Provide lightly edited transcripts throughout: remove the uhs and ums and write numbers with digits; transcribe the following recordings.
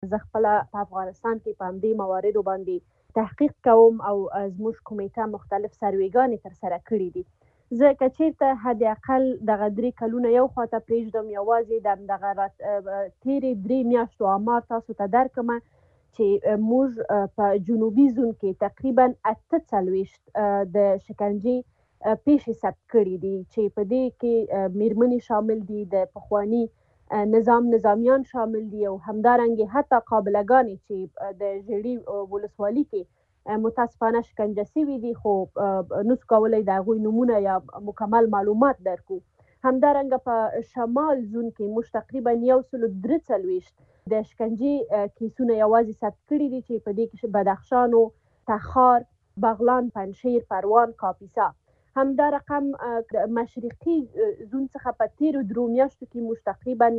زه خپله په افغانستان کې په همدې مواردو باندې تحقیق کوم او زموږ کمیټه مختلف سروېګانې ترسره کړي دي. زه که چېرته حد اقل دغه 3 کلونه یو خواته پرېږدم، یوازې د همدغه تېرې 3 میاشتو آمار تاسو ته درکړمه چې موږ په جنوبي زون کې تقریبا 48 د شکنجې پیښې ثبت کړي دي چې په دې کې میرمنې شامل دي، د پخواني نظامیان شامل دي او همدارنګې حتی قابله‌ګانې چې د ژړي ولسوالي کې متاسفانه شکنجه شوي دي، خو نسو کولی د هغوی نومونه یا مکمل معلومات درکو. همدارنګه په شمال زون کې موږ تقریبا 143 د شکنجې کیسونه یوازې ثبت کړي دي چې په دې کې بدخشان و تخار، بغلان، پنجشیر، پروان، کاپیسا. همدا رقم مشرقي زون څخه په تیرو 3 میاشتو کې موږ تقریبا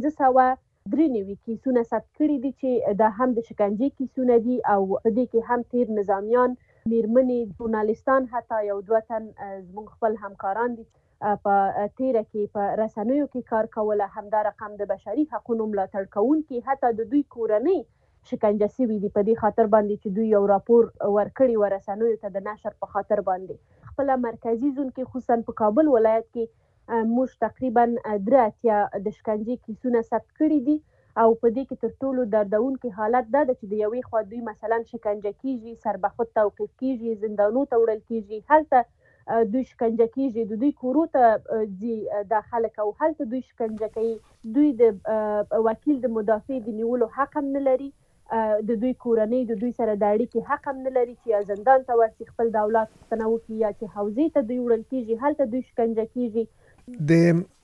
593 کیسونه ثبت کړي دي چې دا هم د شکنجې کیسونه دي او په دې کې هم تیر نظامیان، میرمنې، ژورنالیستان، حتی 1-2 تن زموږ خپل همکاران دي په تیره کې په رسنیو کې کار کوله. همدا رقم د بشري حقونو ملاتړ کوونکي حتی د دوی کورنۍ شکنجه شوي دي په دې خاطر باندې چې دوی یو راپور ورکړی و رسنیو ته د نشر په خاطر باندې. خپله مرکزي زون کې خصوصا په کابل ولایت کې موږ تقریبا 83 د شکنجې کیسونه ثبت کړي دي او په دې کې تر ټولو دردونکي حالت دا ده چې د یوې خوا دوی مثلا شکنجه کیږي، سربخود توقیف کیږي، زندانو ته وړل کیږي، هلته دوی شکنجه کیږي، د دوی کورو ته ځي دا خلک او هلته دوی شکنجه کوي. دوی د وکیل د مدافع د نیولو حق هم نه لري، د دوی کورنۍ د دوی سره د اړیکې حق هم نه لري چې یا زندان ته ورسي خپل د اولاد پوښتنه وکړي یا چې حوزې ته دوی وړل کیږي، هلته دوی شکنجه کیږي. د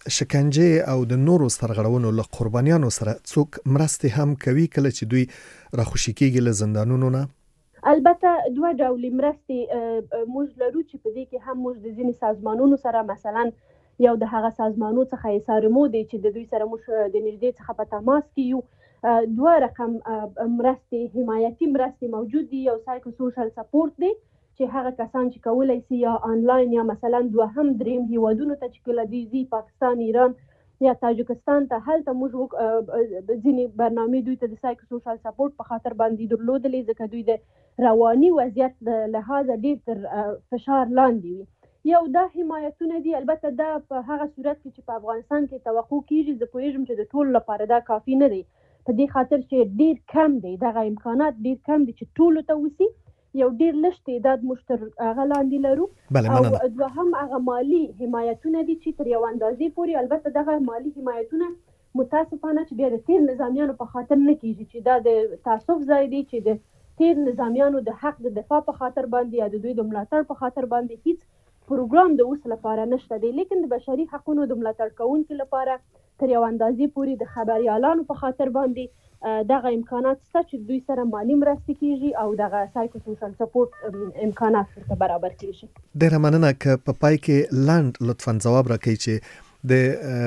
شکنجې او د نورو سرغړونو له قربانیانو سره څوک مرستې هم کوي کله چې دوی راخوشي کیږي له زندانونو نه؟ البته 2 ډولې مرستې موږ لرو چې په دې کې هم موږ د ځینې سازمانونو سره مثلا یو د هغه سازمانونو څخه SRMO دی چې د دوی سره موږ د نږدې څخه په تماس کې یو. 2 رقم مرستې، حمایتي مرستې موجود دي. یو سایکو سوشل سپورت دی چې هغه کسان چې کولی سي یا آنلاین یا مثلا 2-3 هیوادونو ته چې کله دوی ځي، پاکستان، ایران یا تاجکستان ته، هلته موږ ځینې برنامې دوی ته د سایکو سوشل سپورت په خاطر باندې درلودلې ځکه دوی د رواني وضعیت د لحاظه ډېر تر فشار لاندې وي. یو دا حمایتونه دي. البته دا په هغه صورت کې چې په افغانستان کې توقع کیږي، زه پوهیږم چې د ټولو لپاره دا کافي نه دی، په دې خاطر چې ډېر کم دی، دغه امکانات ډېر کم دي چې ټولو ته وسی. یو ډېر لږ تعداد موږ تر هغه لاندې لرو او دوهم هغه مالي حمایتونه دي چې تر یو اندازې پورې. البته دغه مالي حمایتونه متاسفانه چې بیا د تیر نظامیانو په خاطر نه کیږي چې دا د تعصب ځای دی، چې د تیر نظامیانو د حق د دفاع په خاطر باندې یا د دوی د ملاتړ په خاطر باندې هیڅ پروګرام د اوس لپاره نشته دی. لیکن د بشري حقونو د ملاتړ کوونکو لپاره تر یو اندازې پورې د خبریالانو په خاطر باندې دغه امکانات شته چې دوی سره مالی مرستې کیږي او دغه سایکو سوشل سپورت امکانات ورته برابر کیږي. ډیره مننه که په پای کې لاند لطفا ځواب راکړئ چې د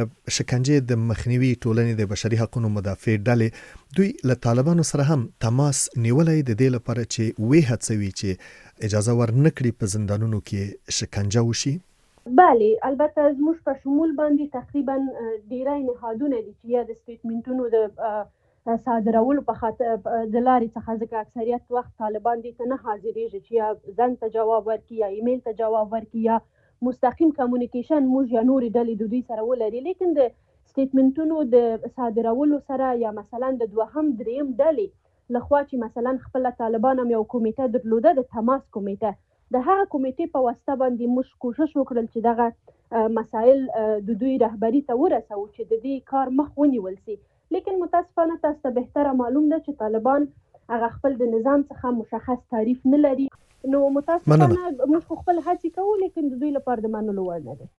شکنجې د مخنیوي ټولنې د بشري حقوقو مدافع ډلې دوی له طالبانو سره هم تماس نیولی د دې لپاره چې وې هڅوي چې اجازه ورنکړي په زندانونو کې شکنجه وشي؟ بله، البته زموږ په شمول باندې تقریبا ډیری نهادونه دي چې یا د سټیټمنټونو د صادرولو په خاطر د لارې څخه، ځکه اکثریت وخت طالبان دې ته نه حاضرېږي چې یا زنګ ته جواب ورکړي یا ایمیل ته جواب ورکړي یا مستقیم کمیونیکیشن موږ یا نورې ډلې د دوی سره ولري. لیکن د سټیټمنټونو د صادرولو سره یا مثلا د 2-3 ډلې لخوا چې مثلا خپله طالبان هم یو کمیټه درلوده، د تماس کمیټه، د هغه کمیټې په واسطه باندې موږ کوشش وکړل چې دغه مسایل د دوی رهبري ته ورسوو چې د دې کار مخ ونیول سي. لیکن متاسفانه تاسو ته بهتره معلوم ده چې طالبان هغه خپل د نظام څخه مشخص تعریف نه لري، نو متاسفانه موږ خپل هڅې کوو لیکن د دوی لپاره د منلو وړ نه دی.